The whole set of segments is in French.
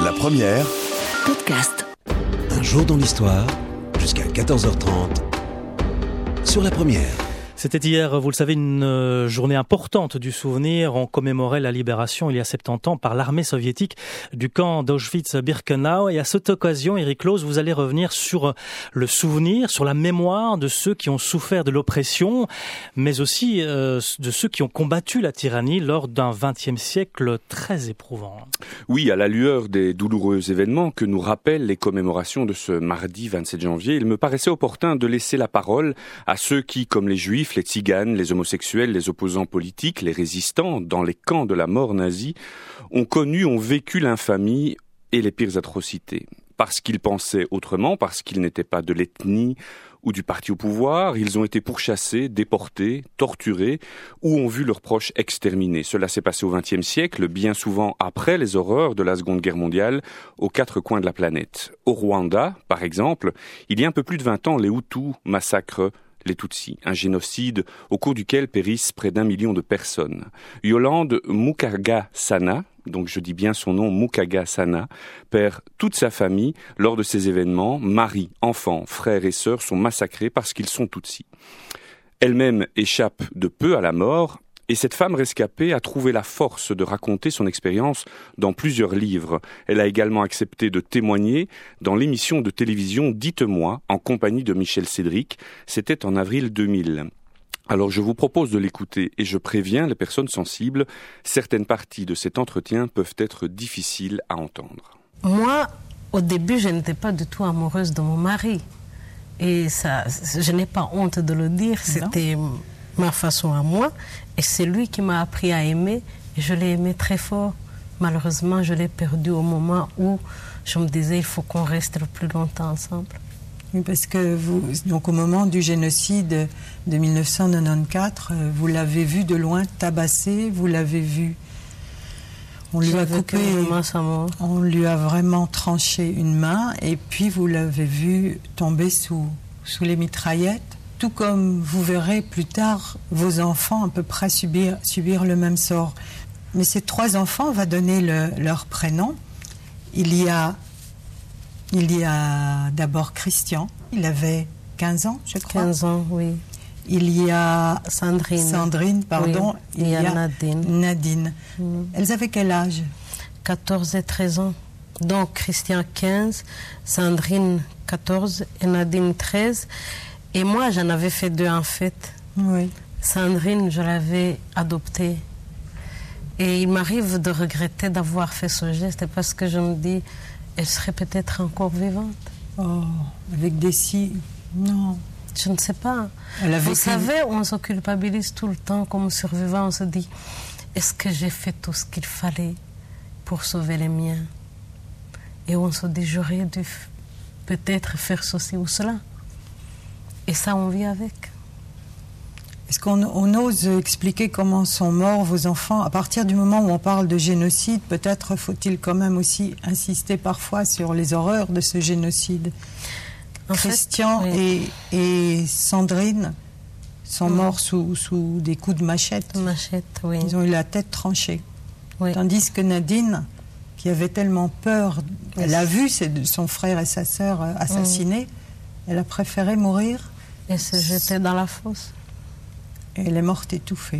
La première, podcast. Un jour dans l'histoire, jusqu'à 14h30, sur La Première. C'était hier, vous le savez, une journée importante du souvenir. On commémorait la libération, il y a 70 ans, par l'armée soviétique du camp d'Auschwitz-Birkenau. Et à cette occasion, Eric Close, vous allez revenir sur le souvenir, sur la mémoire de ceux qui ont souffert de l'oppression, mais aussi de ceux qui ont combattu la tyrannie lors d'un XXe siècle très éprouvant. Oui, à la lueur des douloureux événements que nous rappellent les commémorations de ce mardi 27 janvier, il me paraissait opportun de laisser la parole à ceux qui, comme les Juifs, les tziganes, les homosexuels, les opposants politiques, les résistants, dans les camps de la mort nazie, ont vécu l'infamie et les pires atrocités. Parce qu'ils pensaient autrement, parce qu'ils n'étaient pas de l'ethnie ou du parti au pouvoir, ils ont été pourchassés, déportés, torturés, ou ont vu leurs proches exterminés. Cela s'est passé au XXe siècle, bien souvent après les horreurs de la Seconde Guerre mondiale, aux quatre coins de la planète. Au Rwanda, par exemple, il y a un peu plus de 20 ans, les Hutus massacrent les Tutsis, un génocide au cours duquel périssent près d'1 million de personnes. Yolande Mukagasana, donc je dis bien son nom, Mukagasana, perd toute sa famille lors de ces événements. Mari, enfants, frères et sœurs sont massacrés parce qu'ils sont Tutsis. Elle-même échappe de peu à la mort, et cette femme rescapée a trouvé la force de raconter son expérience dans plusieurs livres. Elle a également accepté de témoigner dans l'émission de télévision Dites-moi, en compagnie de Michel Cédric. C'était en avril 2000. Alors je vous propose de l'écouter et je préviens les personnes sensibles, certaines parties de cet entretien peuvent être difficiles à entendre. Moi, au début, je n'étais pas du tout amoureuse de mon mari. Et ça, je n'ai pas honte de le dire, c'était ma façon à moi. Et c'est lui qui m'a appris à aimer, et je l'ai aimé très fort. Malheureusement, je l'ai perdu au moment où je me disais il faut qu'on reste le plus longtemps ensemble. Oui, parce que vous, donc au moment du génocide de 1994, vous l'avez vu de loin tabasser, vous l'avez vu. On lui a coupé, on lui a vraiment tranché une main, et puis vous l'avez vu tomber sous les mitraillettes. Tout comme vous verrez plus tard vos enfants à peu près subir le même sort. Mais ces 3 enfants, on va donner leur prénom. Il y a d'abord Christian, il avait 15 ans, je crois. 15 ans, oui. Il y a Sandrine, pardon. Oui. Il y a Nadine. Elles avaient quel âge? 14 et 13 ans. Donc Christian 15, Sandrine 14 et Nadine 13. Et moi, j'en avais fait 2 en fait. Oui. Sandrine, je l'avais adoptée. Et il m'arrive de regretter d'avoir fait ce geste parce que je me dis, elle serait peut-être encore vivante. Oh, avec des signes. Non. Je ne sais pas. Vous savez, on se culpabilise tout le temps comme survivant. On se dit, est-ce que j'ai fait tout ce qu'il fallait pour sauver les miens? Et on se dit, j'aurais dû peut-être faire ceci ou cela. Et ça, on vit avec. Est-ce qu'on ose expliquer comment sont morts vos enfants? À partir du moment où on parle de génocide, peut-être faut-il quand même aussi insister parfois sur les horreurs de ce génocide. Christian et Sandrine sont morts sous des coups de machette. Machette, oui. Ils ont eu la tête tranchée. Oui. Tandis que Nadine, qui avait tellement peur, elle a vu son frère et sa sœur assassinés, elle a préféré mourir. Et se jeter dans la fosse. Et elle est morte étouffée.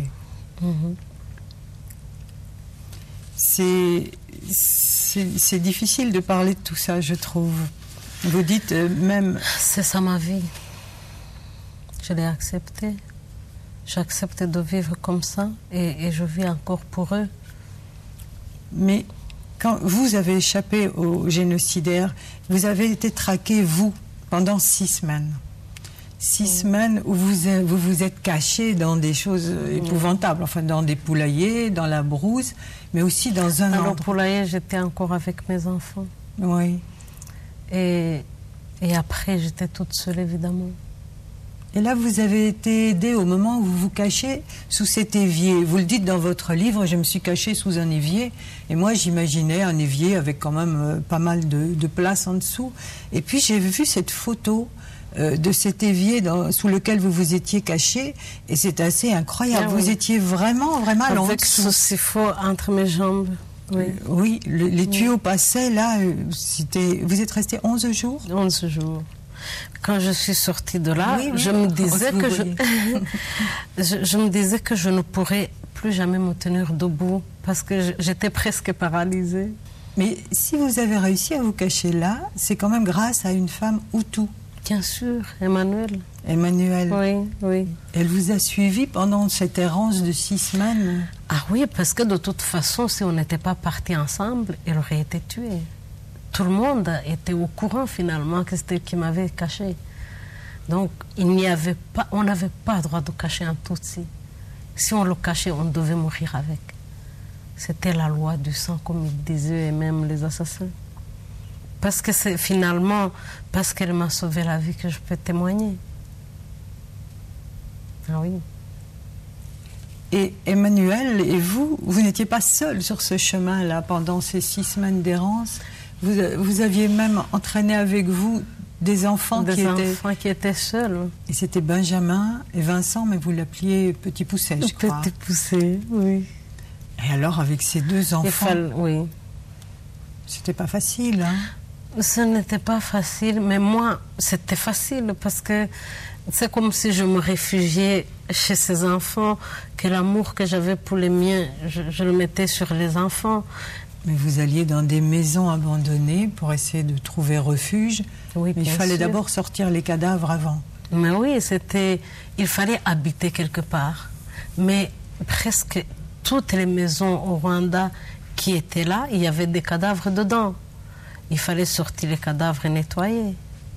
C'est difficile de parler de tout ça, je trouve. Vous dites même... C'est ça ma vie. Je l'ai accepté. J'ai accepté de vivre comme ça et je vis encore pour eux. Mais quand vous avez échappé aux génocidaires, vous avez été traqué, vous, pendant 6 semaines. 6 semaines où vous êtes caché dans des choses épouvantables, enfin dans des poulaillers, dans la brousse, mais aussi dans un endroit. Au poulailler, j'étais encore avec mes enfants. Oui. Et après, j'étais toute seule, évidemment. Et là, vous avez été aidée au moment où vous vous cachez sous cet évier. Vous le dites dans votre livre, je me suis cachée sous un évier. Et moi, j'imaginais un évier avec quand même pas mal de place en dessous. Et puis, j'ai vu cette photo de cet évier sous lequel vous vous étiez caché, et c'est assez incroyable. Vous étiez vraiment à l'en avec ce siphon entre mes jambes. Oui, les tuyaux passaient, là, vous êtes resté 11 jours 11 jours. Quand je suis sortie de là, je me disais que je me disais que je ne pourrais plus jamais me tenir debout parce que j'étais presque paralysée. Mais si vous avez réussi à vous cacher là, c'est quand même grâce à une femme Hutu. Bien sûr, Emmanuel. Oui. Elle vous a suivi pendant cette errance de 6 semaines? Ah oui, parce que de toute façon, si on n'était pas partis ensemble, elle aurait été tuée. Tout le monde était au courant finalement que c'était elle qui m'avait caché. Donc, on n'avait pas le droit de cacher un Tutsi. Si on le cachait, on devait mourir avec. C'était la loi du sang, comme ils disaient, et même les assassins. Parce que c'est finalement, parce qu'elle m'a sauvé la vie que je peux témoigner. Ah oui. Et Emmanuel et vous n'étiez pas seuls sur ce chemin-là pendant ces 6 semaines d'errance. Vous aviez même entraîné avec vous des enfants qui étaient seuls. Et c'était Benjamin et Vincent, mais vous l'appeliez Petit Pousset, je crois. Petit Pousset, oui. Et alors, avec ces 2 enfants, oui. C'était pas facile, hein? Ce n'était pas facile, mais moi, c'était facile parce que c'est comme si je me réfugiais chez ces enfants, que l'amour que j'avais pour les miens, je le mettais sur les enfants. Mais vous alliez dans des maisons abandonnées pour essayer de trouver refuge. Oui, mais il fallait d'abord sortir les cadavres avant. Mais oui, il fallait habiter quelque part. Mais presque toutes les maisons au Rwanda qui étaient là, il y avait des cadavres dedans. Il fallait sortir les cadavres et nettoyer.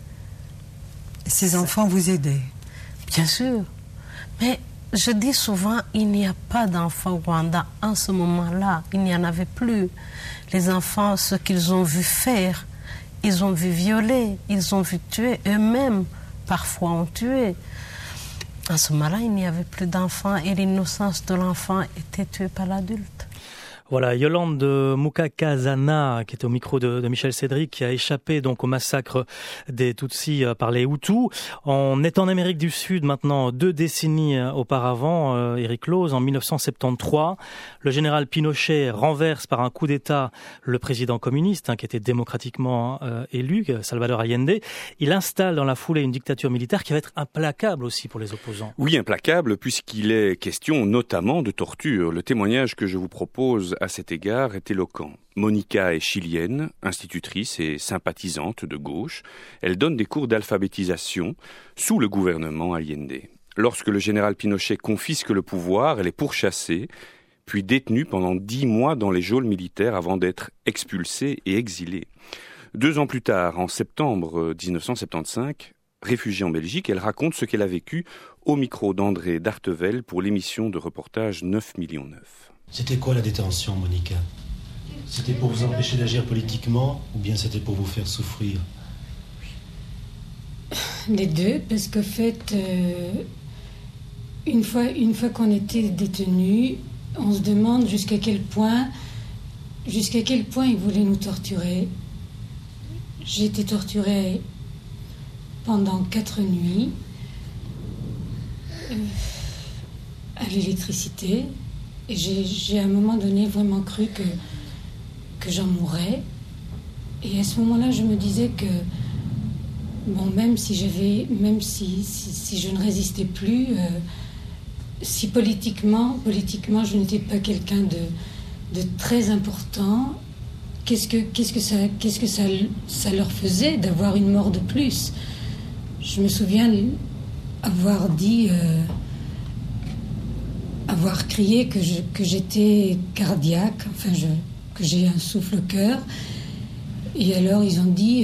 Et ces enfants vous aidaient? Bien sûr. Mais je dis souvent, il n'y a pas d'enfants au Rwanda en ce moment-là. Il n'y en avait plus. Les enfants, ce qu'ils ont vu faire, ils ont vu violer, ils ont vu tuer. Eux-mêmes, parfois, ont tué. En ce moment-là, il n'y avait plus d'enfants et l'innocence de l'enfant était tuée par l'adulte. Voilà, Yolande Mukakazana, qui est au micro de Michel Cédric, qui a échappé donc au massacre des Tutsis par les Hutus. On est en Amérique du Sud maintenant 2 décennies auparavant, Eric Lose, en 1973. Le général Pinochet renverse par un coup d'État le président communiste, qui était démocratiquement élu, Salvador Allende. Il installe dans la foulée une dictature militaire qui va être implacable aussi pour les opposants. Oui, implacable, puisqu'il est question notamment de torture. Le témoignage que je vous propose à cet égard est éloquent. Monica est chilienne, institutrice et sympathisante de gauche. Elle donne des cours d'alphabétisation sous le gouvernement Allende. Lorsque le général Pinochet confisque le pouvoir, elle est pourchassée, puis détenue pendant 10 mois dans les geôles militaires avant d'être expulsée et exilée. 2 ans plus tard, en septembre 1975, réfugiée en Belgique, elle raconte ce qu'elle a vécu au micro d'André Dartevel pour l'émission de reportage 9 millions 9. C'était quoi la détention, Monica? C'était pour vous empêcher d'agir politiquement ou bien c'était pour vous faire souffrir? Les deux, parce qu'en fait, une fois qu'on était détenus, on se demande jusqu'à quel point ils voulaient nous torturer. J'ai été torturée pendant 4 nuits à l'électricité. Et j'ai à un moment donné vraiment cru que j'en mourrais. Et à ce moment-là, je me disais que, bon, même si je ne résistais plus, si politiquement, je n'étais pas quelqu'un de très important, qu'est-ce que ça leur faisait d'avoir une mort de plus? Je me souviens avoir dit... avoir crié que j'étais cardiaque, enfin que j'ai un souffle au cœur. Et alors ils ont dit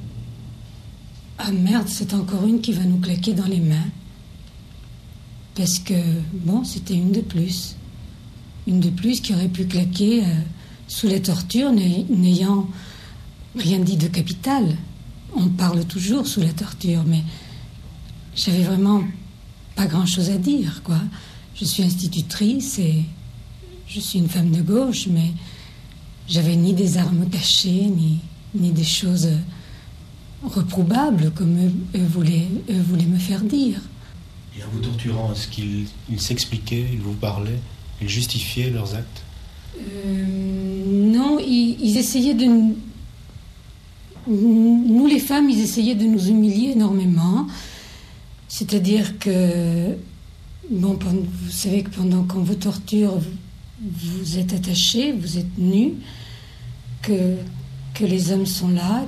ah merde, c'est encore une qui va nous claquer dans les mains. Parce que, bon, c'était une de plus. Une de plus qui aurait pu claquer sous la torture, n'ayant rien dit de capital. On parle toujours sous la torture, mais j'avais vraiment pas grand-chose à dire, quoi. Je suis institutrice et je suis une femme de gauche, mais j'avais ni des armes cachées, ni des choses reprobables comme eux voulaient me faire dire. Et en vous torturant, est-ce qu'ils s'expliquaient, ils vous parlaient, ils justifiaient leurs actes? Non, ils essayaient de nous les femmes, ils essayaient de nous humilier énormément. C'est-à-dire que, bon, vous savez que pendant qu'on vous torture, vous êtes attachés, vous êtes nus, que les hommes sont là,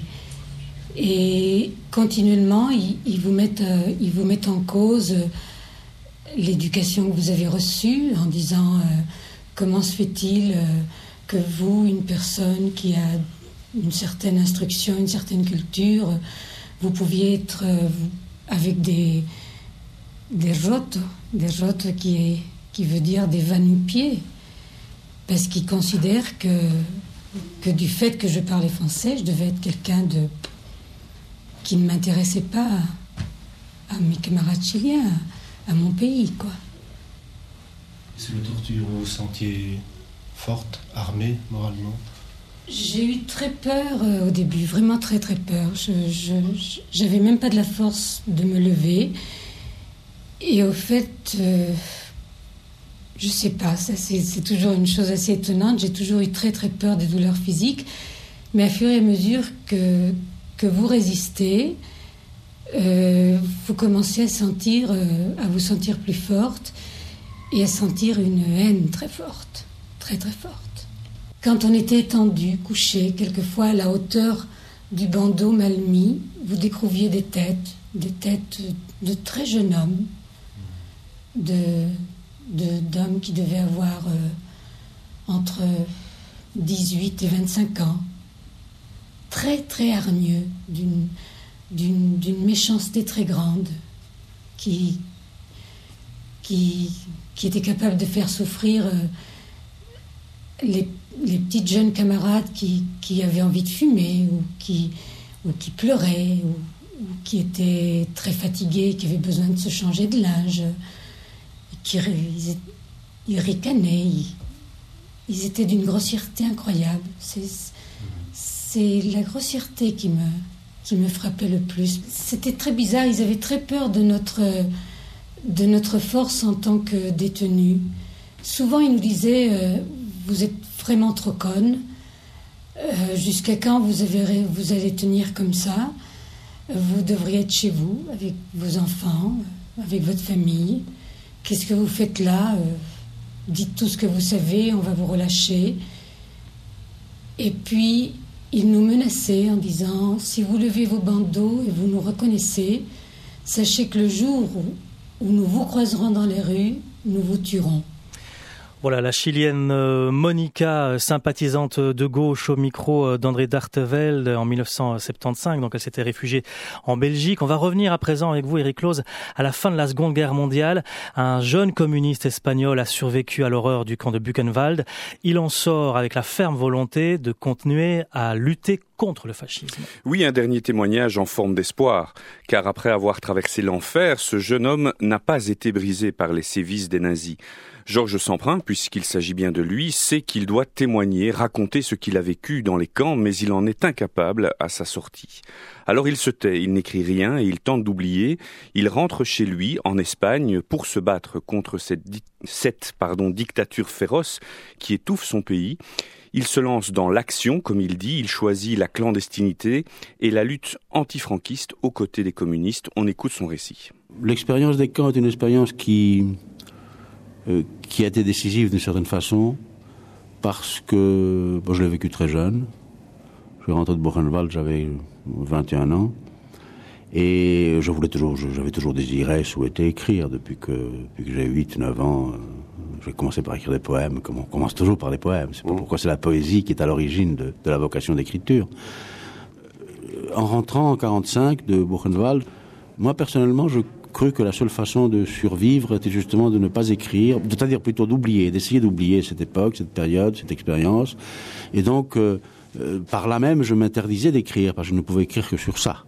et continuellement, ils vous mettent en cause l'éducation que vous avez reçue, en disant comment se fait-il que vous, une personne qui a une certaine instruction, une certaine culture, vous pouviez être avec des rotos qui veut dire des va-nu-pieds, parce qu'ils considèrent que du fait que je parlais français, je devais être quelqu'un qui ne m'intéressait pas à mes camarades chiliens, à mon pays, quoi. Sous la torture, vous vous sentiez forte, armée, moralement? J'ai eu très peur au début, vraiment très très peur. J'avais même pas de la force de me lever. Et au fait, je sais pas, ça c'est toujours une chose assez étonnante. J'ai toujours eu très très peur des douleurs physiques. Mais à fur et à mesure que vous résistez, vous commencez à vous sentir plus forte et à sentir une haine très forte, très très forte. Quand on était étendu, couché, quelquefois à la hauteur du bandeau mal mis, vous découvriez des têtes de très jeunes hommes, d'hommes qui devaient avoir entre 18 et 25 ans, très très hargneux, d'une méchanceté très grande, qui était capable de faire souffrir les petites jeunes camarades qui avaient envie de fumer ou qui pleuraient ou qui étaient très fatigués, qui avaient besoin de se changer de linge, ils ricanaient, ils étaient d'une grossièreté incroyable. C'est la grossièreté qui me frappait le plus. C'était très bizarre, ils avaient très peur de notre force en tant que détenus. Souvent ils nous disaient vous êtes vraiment trop conne, jusqu'à quand vous allez tenir comme ça, vous devriez être chez vous, avec vos enfants, avec votre famille, qu'est-ce que vous faites là, dites tout ce que vous savez, on va vous relâcher. Et puis, ils nous menaçaient en disant, si vous levez vos bandeaux et vous nous reconnaissez, sachez que le jour où nous vous croiserons dans les rues, nous vous tuerons. Voilà, la Chilienne Monica, sympathisante de gauche au micro d'André d'Artevelde en 1975. Donc elle s'était réfugiée en Belgique. On va revenir à présent avec vous, Eric Close, à la fin de la Seconde Guerre mondiale. Un jeune communiste espagnol a survécu à l'horreur du camp de Buchenwald. Il en sort avec la ferme volonté de continuer à lutter contre le fascisme. Oui, un dernier témoignage en forme d'espoir, car après avoir traversé l'enfer, ce jeune homme n'a pas été brisé par les sévices des nazis. Georges Semprin, puisqu'il s'agit bien de lui, sait qu'il doit témoigner, raconter ce qu'il a vécu dans les camps, mais il en est incapable à sa sortie. Alors il se tait, il n'écrit rien et il tente d'oublier. Il rentre chez lui, en Espagne, pour se battre contre cette dictature féroce qui étouffe son pays. Il se lance dans l'action, comme il dit, il choisit la clandestinité et la lutte antifranquiste aux côtés des communistes. On écoute son récit. L'expérience des camps est une expérience qui a été décisive d'une certaine façon, parce que je l'ai vécu très jeune. Je suis rentré de Buchenwald, j'avais 21 ans, et j'avais toujours désiré, souhaité écrire depuis que j'ai 8-9 ans. J'ai commencé par écrire des poèmes, comme on commence toujours par des poèmes. C'est pas pourquoi c'est la poésie qui est à l'origine de la vocation d'écriture. En rentrant en 1945 de Buchenwald, moi personnellement, je cru que la seule façon de survivre était justement de ne pas écrire, c'est-à-dire plutôt d'essayer d'oublier cette époque, cette période, cette expérience. Et donc, par là même, je m'interdisais d'écrire, parce que je ne pouvais écrire que sur ça.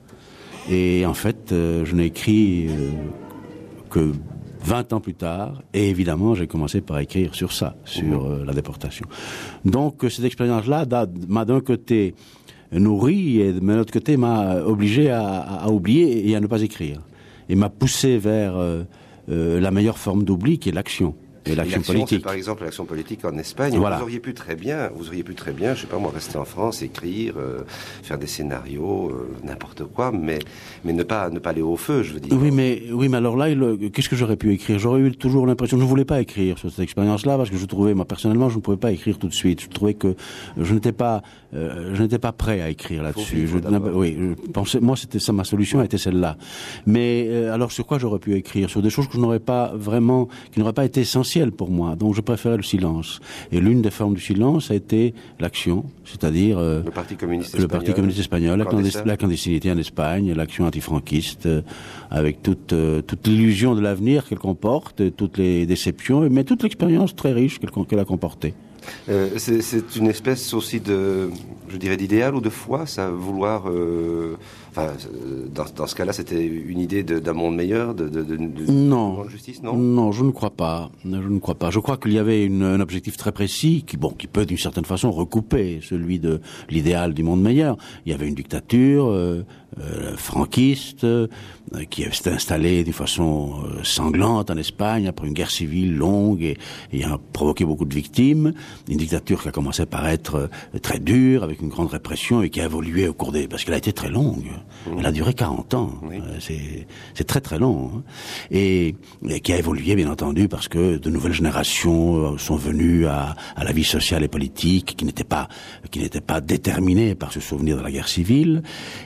Et en fait, je n'ai écrit que 20 ans plus tard, et évidemment, j'ai commencé par écrire sur ça, sur la déportation. Donc, cette expérience-là m'a d'un côté nourri, mais de l'autre côté m'a obligé à oublier et à ne pas écrire. Et m'a poussé vers la meilleure forme d'oubli, qui est l'action. et l'action politique. C'est par exemple l'action politique en Espagne. Voilà. Vous auriez pu très bien, je sais pas moi, rester en France, écrire, faire des scénarios, n'importe quoi, mais ne pas aller au feu, je veux dire. Oui, mais alors là, qu'est-ce que j'aurais pu écrire? J'aurais eu toujours l'impression, je ne voulais pas écrire sur cette expérience-là, parce que je trouvais, moi personnellement, je ne pouvais pas écrire tout de suite. Je trouvais que je n'étais pas prêt à écrire là-dessus. Moi, c'était ça, ma solution était celle-là. Mais alors, sur quoi j'aurais pu écrire? Sur des choses que je n'aurais pas vraiment, qui n'auraient pas été essentielles pour moi. Donc, je préférais le silence. Et l'une des formes du silence a été l'action, c'est-à-dire le Parti communiste espagnol, la clandestinité en Espagne, l'action antifranquiste, avec toute l'illusion de l'avenir qu'elle comporte, toutes les déceptions, mais toute l'expérience très riche qu'elle a comportée. C'est une espèce aussi d'idéal ou de foi, ça, vouloir... dans ce cas-là, c'était une idée d'un monde meilleur, de justice, non? Non, je ne crois pas. Je crois qu'il y avait un objectif très précis qui peut d'une certaine façon recouper celui de l'idéal du monde meilleur. Il y avait une dictature franquiste qui s'était installée d'une façon sanglante en Espagne après une guerre civile longue et a provoqué beaucoup de victimes. Une dictature qui a commencé par être très dure, avec une grande répression et qui a évolué au cours parce qu'elle a été très longue. Elle a duré 40 ans. Oui. C'est très très long. Hein. Et qui a évolué, bien entendu, parce que de nouvelles générations sont venues à la vie sociale et politique, qui n'étaient pas déterminées par ce souvenir de la guerre civile.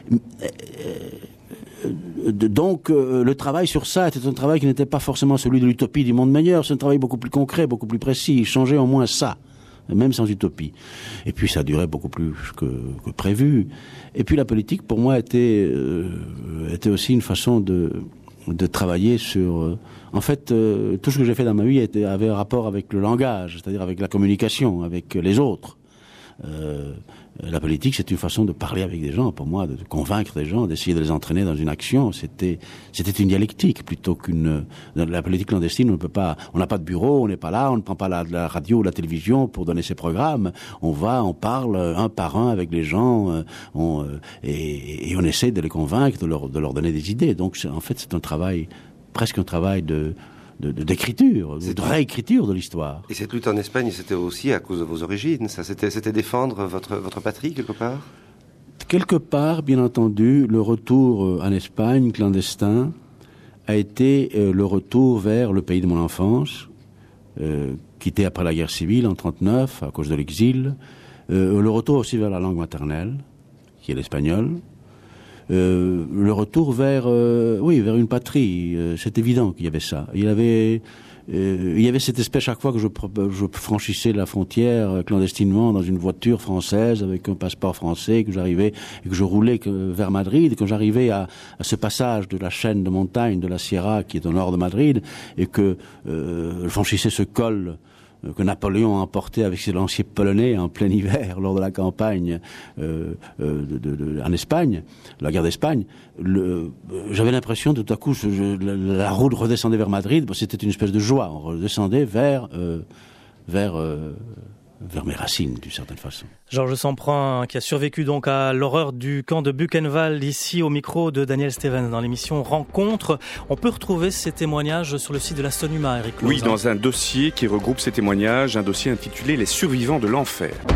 Donc, le travail sur ça était un travail qui n'était pas forcément celui de l'utopie du monde meilleur. C'est un travail beaucoup plus concret, beaucoup plus précis. Il changeait au moins ça, même sans utopie. Et puis, ça durait beaucoup plus que prévu. Et puis, la politique, pour moi, était aussi une façon de travailler sur... En fait, tout ce que j'ai fait dans ma vie avait un rapport avec le langage, c'est-à-dire avec la communication, avec les autres. La politique, c'est une façon de parler avec des gens, pour moi, de convaincre des gens, d'essayer de les entraîner dans une action. C'était une dialectique plutôt qu'une... Dans la politique clandestine, on n'a pas de bureau, on n'est pas là, on ne prend pas la radio ou la télévision pour donner ses programmes. On parle un par un avec les gens, et on essaie de les convaincre, de leur donner des idées. Donc, en fait, c'est presque un travail d'écriture, de réécriture de l'histoire. Et cette lutte en Espagne, c'était aussi à cause de vos origines, ça? C'était défendre votre patrie, quelque part? Quelque part, bien entendu, le retour en Espagne, clandestin, a été le retour vers le pays de mon enfance, quitté après la guerre civile en 1939, à cause de l'exil, le retour aussi vers la langue maternelle, qui est l'espagnol, le retour vers une patrie. C'est évident qu'il y avait ça. Il y avait cette espèce, chaque fois que je franchissais la frontière clandestinement dans une voiture française avec un passeport français, que je roulais vers Madrid, quand j'arrivais à ce passage de la chaîne de montagne de la Sierra qui est au nord de Madrid, et que je franchissais ce col que Napoléon a emporté avec ses lanciers polonais en plein hiver lors de la campagne en Espagne, la guerre d'Espagne, j'avais l'impression tout à coup la route redescendait vers Madrid. C'était une espèce de joie. On redescendait vers mes racines, d'une certaine façon. Georges Semprin, qui a survécu donc à l'horreur du camp de Buchenwald, ici au micro de Daniel Stevens, dans l'émission Rencontre. On peut retrouver ces témoignages sur le site de la Sonuma, Eric Claus. Oui, dans un dossier qui regroupe ces témoignages, un dossier intitulé « Les survivants de l'enfer ».